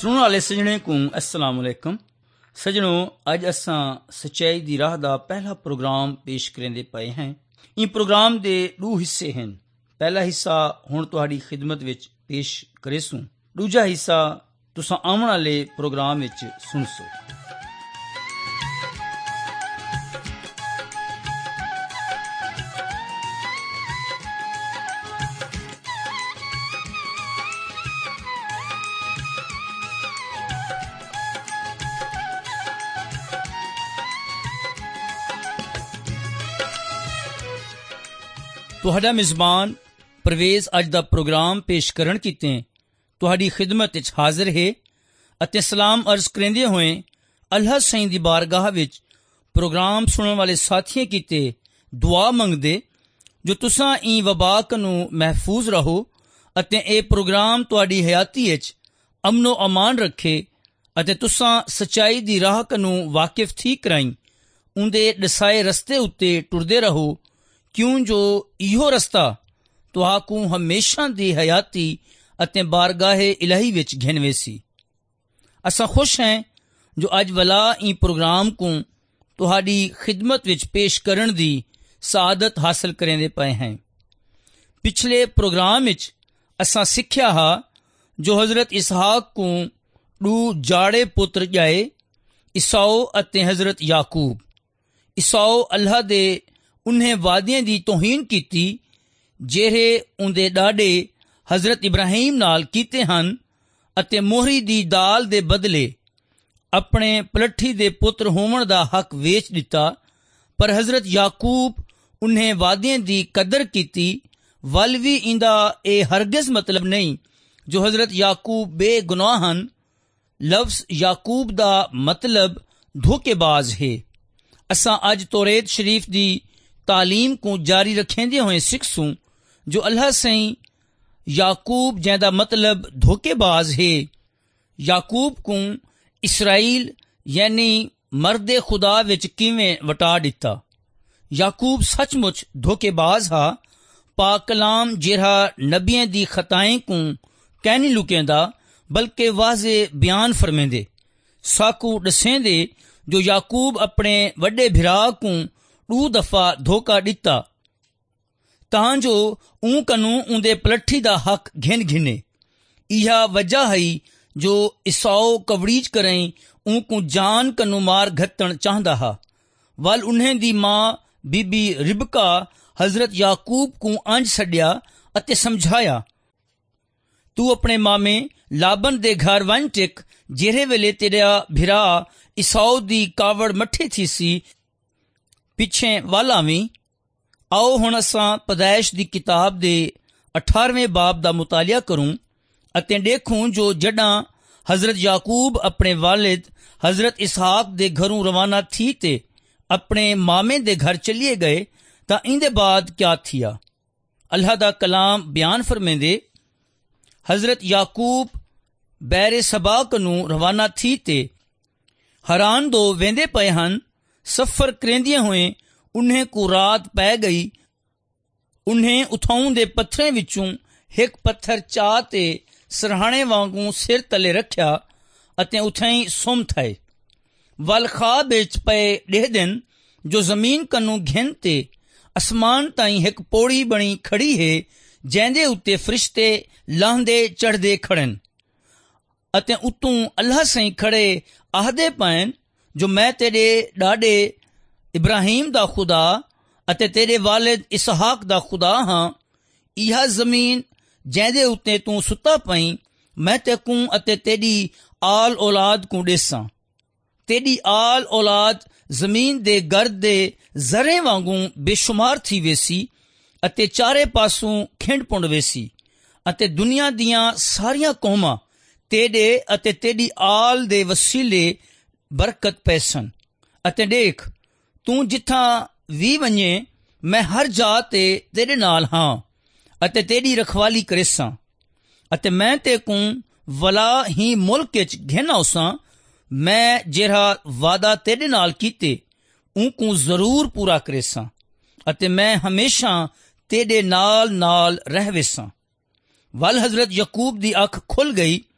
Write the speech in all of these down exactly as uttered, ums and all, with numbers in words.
सुनने वाले सजने को अस्सलाम वालेकुम। सजनों, अज असां सच्चाई दी राह दा पहला प्रोग्राम पेश करेंदे पए हैं। इन प्रोग्राम दे दो हिस्से हैं। पहला हिस्सा हुण तुहाडी खिदमत विच पेश करेसूं, दूजा हिस्सा तुसां आउण वाले प्रोग्राम विच सुनसो। तुहाडा मेज़बान परवेज़ अज दा प्रोग्राम पेश करण कीते तुहाडी खिदमत विच हाजिर है अते सलाम अर्ज करेंदे होए अल्लाह साईं दी बारगाह विच प्रोग्राम सुनने वाले साथियों कीते दुआ मंगदे जो तुसां ई वबा कनू महफूज रहो अते ए प्रोग्राम तुहाडी हयाती विच अमनो अमान रखे अते तुसां सच्चाई दी राह कनू वाकिफ थी कराई उंदे दसाए रस्ते उत्ते टुरदे रहो, क्यों जो इहो रस्ता तुहाकू हमेशा दी हयाती अते बारगाहे इलाही विच घेनवेसी। असां खुश हैं जो अज वला ई प्रोग्राम को तुहाडी खिदमत विच पेश करण दी सादत हासिल करेंदे पए हैं। पिछले प्रोग्राम विच असां सिक्ख्या हा जो हजरत इसहाक को दो जाड़े पुत्र जाए, ईसाओ अते हजरत याकूब। ईसाओ अल्लाह दे उन्हें वादियां दी तोहीन कीती जेरे उंदे डाडे हजरत इब्राहिम नाल कीते हन अते मोहरी दी दाल दे बदले अपने पलठी दे पुत्र होवन दा हक वेच दिता। पर हजरत याकूब उन्हें वादियां दी कदर कीती। वल भी इंदा ए हरगिज मतलब नहीं जो हजरत याकूब बेगुनाह हन। लफ्ज याकूब दा मतलब धोखेबाज है। असां अज तौरेत शरीफ दी तालीम को जारी रखेंदे हुए सिखसूं जो अल्लाह साईं याकूब जैदा मतलब धोखेबाज है। याकूब को इसराइल यानी मर्दे खुदा विच किवें वटा दिता। याकूब सचमुच धोखेबाज हा। पाक कलाम जेड़ा नबियां दी खताएं को कहनी लुकेंदा बल्कि वाजे बयान फरमेंदे साकू दसेंदे जो याकूब अपने वड्डे भिरा को दो दफा धोखा दिता तां जो ऊं कनू उंदे पलठी दा हक घिन घिने। इहा वजह है जो ईसाओ कवड़ीज करें ऊं को जान कनू मार घतण चाहदा हा। वल उन्हें दी मां बीबी रिबका हजरत याकूब को अंज छड्या अते समझाया, तू अपने मामे लाबन दे घर वन टिक जेरे वेले तेरा भिरा ईसाओ दी कावड़ मठे थी सी पिछे वल आवी। आओ हुण असां पैदाइश दी किताब दे अठारहवें बाब दा मुतालिया करूं अते देखूं जो जडां हजरत याकूब अपने वालिद हजरत इसहाक दे घरों रवाना थी ते अपने मामे दे घर चलिए गए तां इंदे बाद क्या थिया। अल्लाह दा कलाम बयान फरमेंदे, हजरत याकूब बैरे सबा कनू रवाना थी ते हरान दो वेंदे पए हन। सफर करेंदिया हुए उन्हें को रात पै गई। उन्हें उथाऊं दे पत्थरें विचों एक पत्थर चा ते सरहाने वांगू सिर तले रखिया अते उथाई सुम थाए। वल ख्वाब विच पे डेह दिन जो जमीन कनू घिन ते असमान ताई एक पौड़ी बनी खड़ी है जैंदे उत्ते फरिश्ते लांदे चढ़दे खड़न अते उतों अल्लाह साईं खड़े आहदे पैन जो मैं तेरे डाडे इब्राहिम दा खुदा अते तेरे वालिद इसहाक दा खुदा हाँ। इहा जमीन जैदे उत्ते तू सुता पई मैं तेकू अते तेरी आल औलाद को देसां। तेरी आल औलाद जमीन दे गर्द दे जरे वांगू बेशुमार थी वेसी अते चारे पासों खिंड पुंड वेसी अते दुनिया दियां सारियां कौमां तेरे अते तेरी आल दे वसीले बरकत पैसन। अते देख तू जिथा भी वने मैं हर जा ते तेरे नाल हाँ अते तेरी रखवाली करेसां अते मैं ते को वला ही मुल्क च घेना उसां। मैं जेड़ा वादा तेरे नाल कीते ऊं को जरूर पूरा करेसां अते मैं हमेशा तेरे नाल नाल रहवेसां। वल हजरत यकूब दी अख खुल गई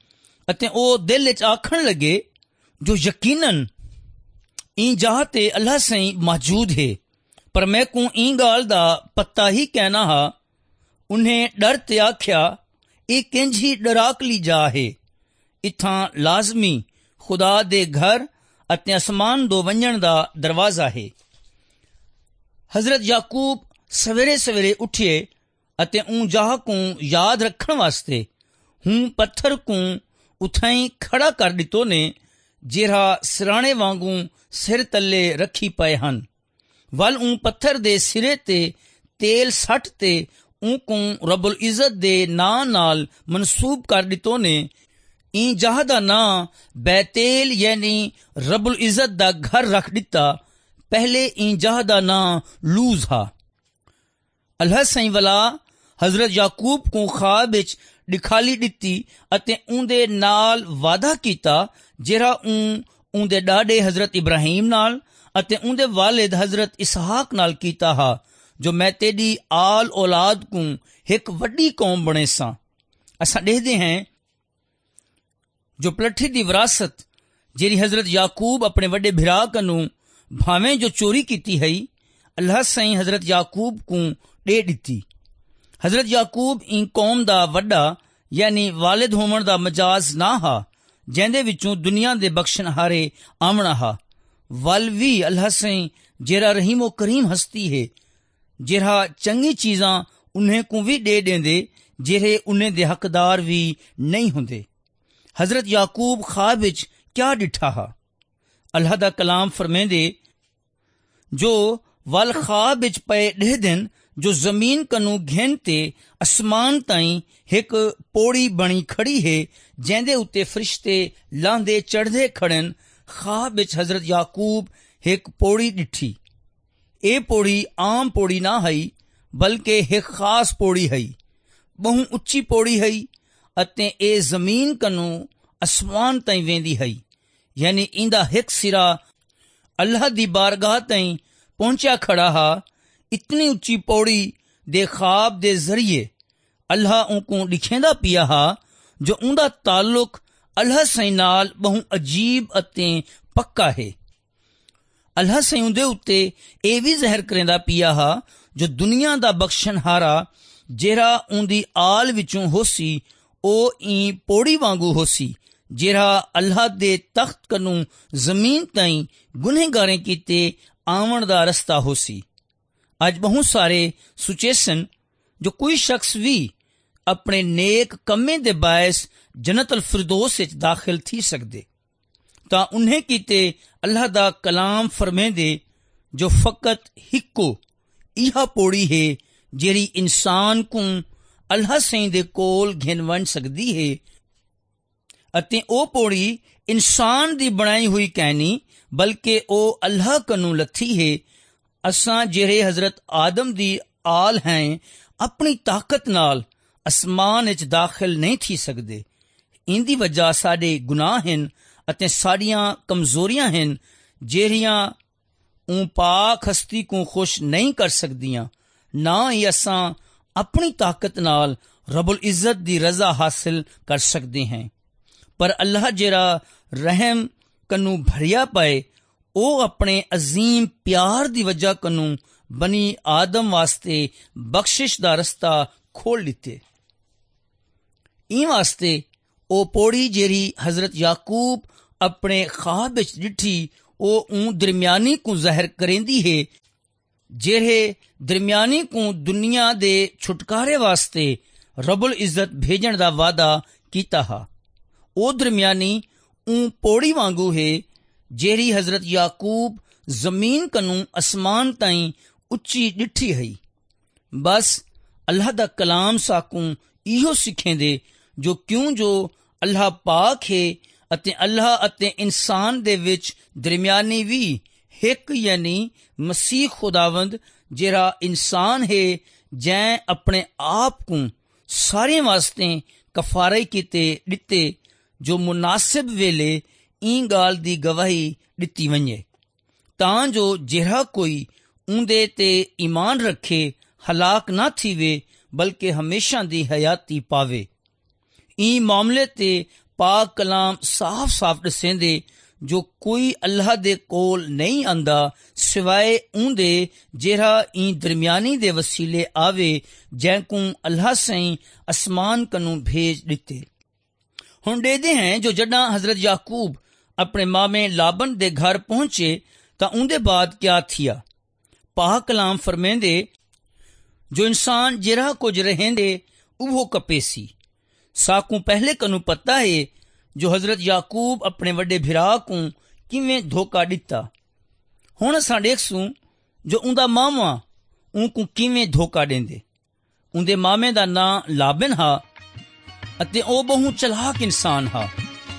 ਅਤੇ ਉਹ ਦਿਲ ਵਿੱਚ ਆਖਣ ਲੱਗੇ ਜੋ ਯਕੀਨਨ ई जहा ते अल्लाह सई मौजूद है, पर मैं को ई गाल दा पत्ता ही कहना हा। उन्हें डर ते आख्या ये किंज ही डराकली जा है, इत्थां लाजमी खुदा दे घर अते आसमान दो वंजण दा दरवाजा है। हजरत याकूब सवेरे सवेरे उठिए अते ऊं जाह को याद रखण वास्ते हूं पत्थर को उथाई खड़ा कर दितो ने, जेरा सिराणे वांगू सिर तले रखी पए हन। वल ऊं पत्थर दे सिरे ते तेल सट ते ऊं को रबुल इज्जत दे नां नाल मनसूब कर दितो ने। ई जहा दा नां बैतेल यानी रबुल इज्जत दा घर रख दिता। पहले ई जहा दा नां लूज हा। अल्लाह सई वला हजरत याकूब को ख्वाब विच दिखाली दिती अते उंदे नाल वादा कीता, जेरा ऊं उंदे डाडे हजरत इब्राहिम नाल अते उंदे वालिद हजरत इसहाक नाल कीता हा, जो मैं तेरी आल औलाद को एक वड्डी कौम बने सा। असां देखते हैं जो पलठी दी विरासत जेरी हजरत याकूब अपने वड्डे भिरा कनू भावें जो चोरी कीती है, अल्लाह सई हजरत याकूब को दे दिती। हजरत याकूब ई कौम दा वड्डा यानी वालिद होवन दा मजाज ना हा, जैंदे विचों दुनिया दे बख्शन हारे आमना हा। वल भी अल्लाह सई जेरा रहीमो करीम हस्ती है, जेरा चंगी चीजां उन्हें को भी दे देंदे जेरे उन्हें दे हकदार भी नहीं हुंदे। हजरत याकूब ख्वाब विच क्या डिठा हा? अल्लाह दा कलाम फरमेंदे जो वल ख्वाब विच पे डे दिन जो जमीन कनू घेन ते आसमान ताई एक पौड़ी बनी खड़ी है, जेंदे उत्ते फरिश्ते लांदे चढ़दे खड़न। ख्वाब विच हजरत याकूब एक पौड़ी डिठी। ए पौड़ी आम पौड़ी ना हई, बल्कि एक खास पौड़ी हई, बहु उच्ची पौड़ी हई अते ए जमीन कनू आसमान ताई वेंदी हई, यानी इंदा एक सिरा अल्लाह दी बारगाह ताई पहुंचा खड़ा हा। इतनी उच्ची पौड़ी दे ख्वाब दे जरिए अल्लाह उनको दिखेंदा पिया हा, जो उंदा ताल्लुक अल्लाह सई नाल बहु अजीब अते पक्का है। अल्लाह सई उंदे उत्ते ए भी ज़हर करेंदा पिया हा, जो दुनिया दा बख्शन हारा जेरा उंदी आल विचों होसी ओ ई पौड़ी वांगू होसी, जेरा अल्लाह दे तख्त कनू जमीन ताई गुनहगारें कीते आवन दा रस्ता होसी। अज बहुत सारे सुचेसन जो कोई शख्स भी अपने नेक कम्में दे बायस जन्नत अल फिरदौस विच दाखिल थी सकदे, तां उन्हें कीते अल्लाह दा कलाम फरमेंदे जो फकत हिक्को इहा पौड़ी है जेरी इंसान को अल्लाह सई दे कोल घेन वन सकदी है। अते ओ पौड़ी इंसान दी बनाई हुई कहनी, बल्कि ओ अल्लाह कनू लथी है। असां जेरे हजरत आदम दी आल हैं, अपनी ताकत नाल आसमान विच दाखिल नहीं थी सकदे। इंदी वजह साडे गुनाह हन अते साडियां कमजोरियां हन, जेरियां ऊं पाक हस्ती को खुश नहीं कर सकदियां। ना ही असां अपनी ताकत नाल रबुल इज्जत दी रजा हासिल कर सकते हैं, पर अल्लाह जेरा रहम कनू भरिया पाए, ओ अपने अजीम प्यार दी वजह कनू बनी आदम वास्ते बख्शिश दा रस्ता खोल दिते। ई वास्ते ओ पौड़ी जेरी हजरत याकूब अपने ख्वाब विच डिठी, ओ ऊं दरम्यानी को ज़हर करेंदी है, जेरे दरम्यानी को दुनिया दे छुटकारे वास्ते रबुल इज्जत भेजण दा वादा कीता हा। ओ दरम्यानी ऊं पौड़ी वांगू है जेरी हजरत याकूब जमीन कनू आसमान ताई उच्ची डिठी है। बस अल्लाह दा कलाम साकू इहो सिखेंदे जो क्यों जो अल्लाह पाक है अते अल्लाह अते इंसान दे विच दरम्यानी भी एक यानी मसीह खुदावंद जेरा इंसान है, जै अपने आप को सारे वास्ते कफारे कीते दिते, जो मुनासिब वेले ई गाल दी गवाही दिती वने, तां जो जेरा कोई उंदे ते ईमान रखे हलाक ना थीवे, बल्कि हमेशा दी हयाती पावे। ई मामले ते पाक कलाम साफ साफ दसेंदे जो कोई अल्लाह दे कोल नहीं आंदा सिवाय उंदे जेड़ा ई दरमियानी दे वसीले आवे जैकू अल्लाह सई आसमान कनू भेज दिते। हुण देदे हैं जो जडा हजरत याकूब अपने मामे लाबन दे घर पहुंचे तां उंदे बाद क्या थिया। पाक कलाम फरमेंदे जो इंसान जेड़ा कुछ रहेंदे उहो कपेसी। साकू पहले कनू पता है जो हजरत याकूब अपने वड्डे भिरा को किवें धोखा दिता। हुण असां देखसूं जो उंदा मामा उनकू किवें धोखा देंदे। उंदे मामे दा नां लाबन हा अते ओ बहु चलाक इंसान हा।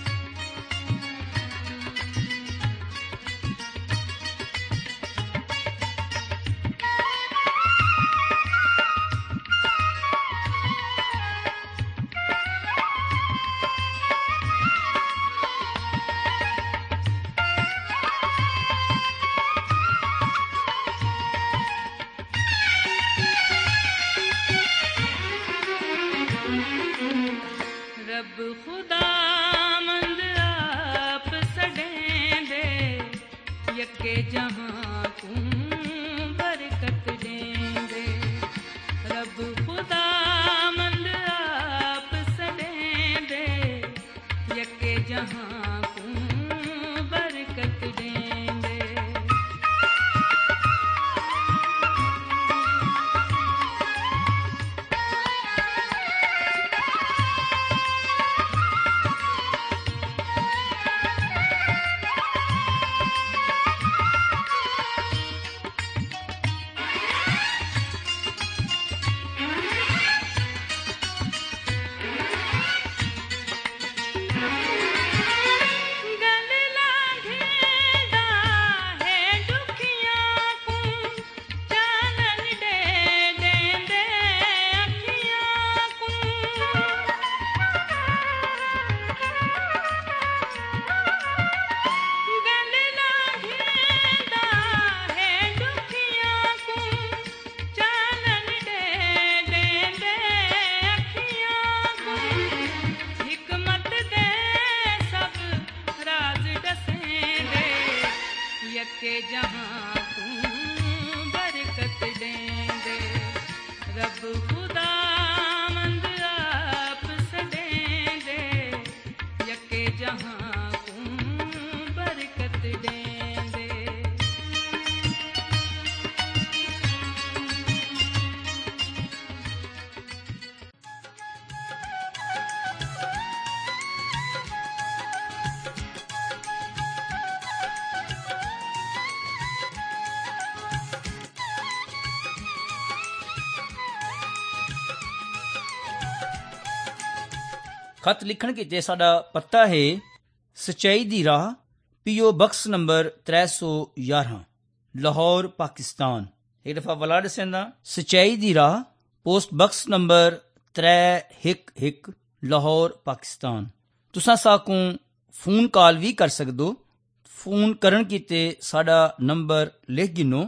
खत लिखण किते साडा पता है सच्चाई दी राह पीओ बक्स नंबर त्रै सौ यारह लाहौर पाकिस्तान। एक दफा वला दसेंदा सच्चाई दी राह पोस्ट बक्स नंबर त्रै हिक हिक लाहौर पाकिस्तान। तुसां साकू फोन कॉल भी कर सकदो। फोन करन किते साडा नंबर लिख गिनो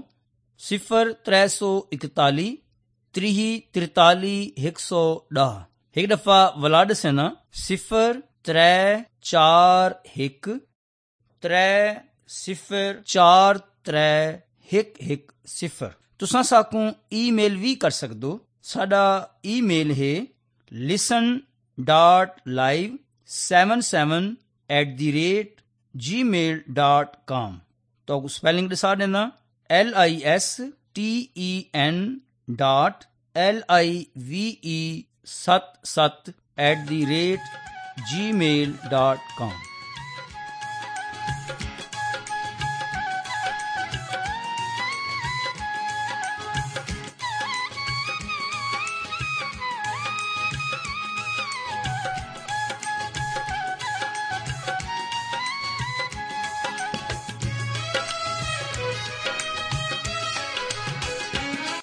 सिफर त्रै सौ इकताली त्रीह तिरताली एक सौ डाह। एक दफा वला दसेना सिफर त्रै चार हिक त्रै सिफर चार त्रै हिक हिक सिफर। तुसां साकू ई मेल भी कर सकदो। साडा ई मेल है listen dot live seven seven at the rate Gmail dot com. तो स्पेलिंग दसा देना L I S T E N dot L I V E सत सत at the rate Gmail dot com.